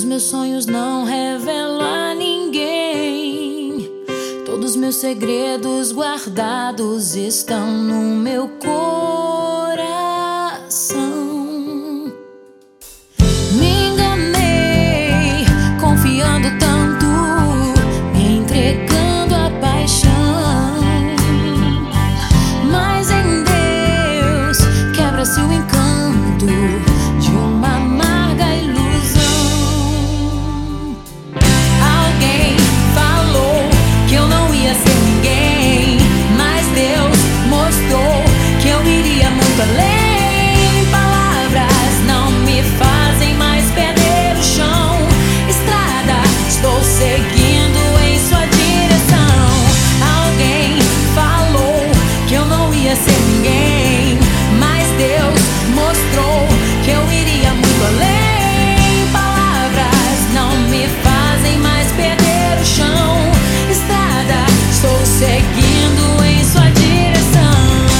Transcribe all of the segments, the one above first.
meus sonhos não revelo a ninguém. Todos meus segredos guardados estão no meu coração. Me enganei, confiando tanto, me entregando à paixão. Mas em Deus quebra-se o encanto de uma amarga ilusão. Alguém falou que eu não ia ser ninguém, mas Deus mostrou que eu iria muito além. Palavras não me fazem mais perder o chão. Estrada, estou seguindo em sua direção. Alguém falou que eu não ia ser ninguém, mas Deus mostrou que eu iria muito além. Palavras não me fazem mais perder o chão. Estrada, estou seguindo em sua direção.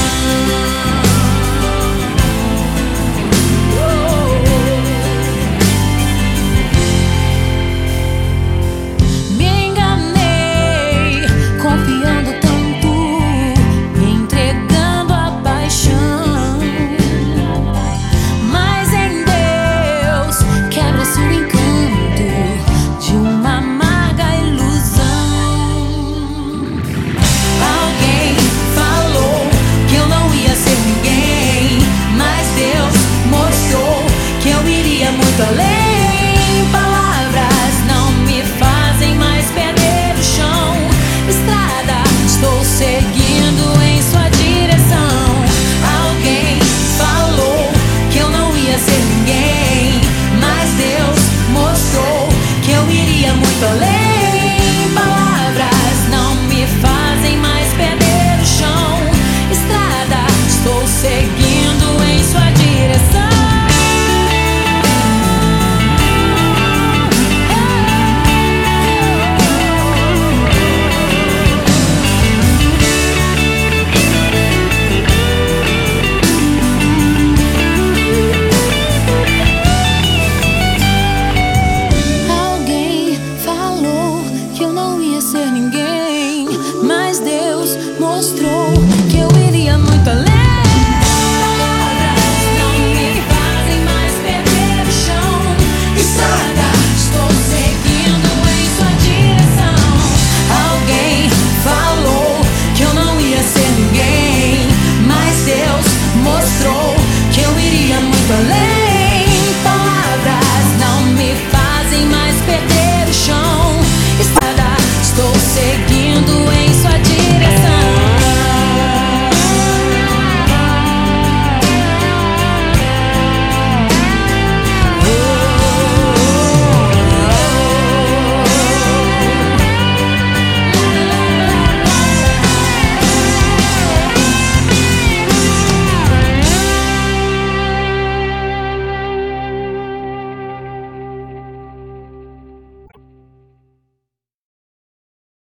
Me enganei, confiando tanto, me entregando à paixão. Mas em Deus quebra-se o encanto de uma amarga ilusão. Alguém falou que eu não ia ser ninguém, mas Deus mostrou que eu iria muito além. Palavras não me fazem mais perder o chão. Estrada, estou seguindo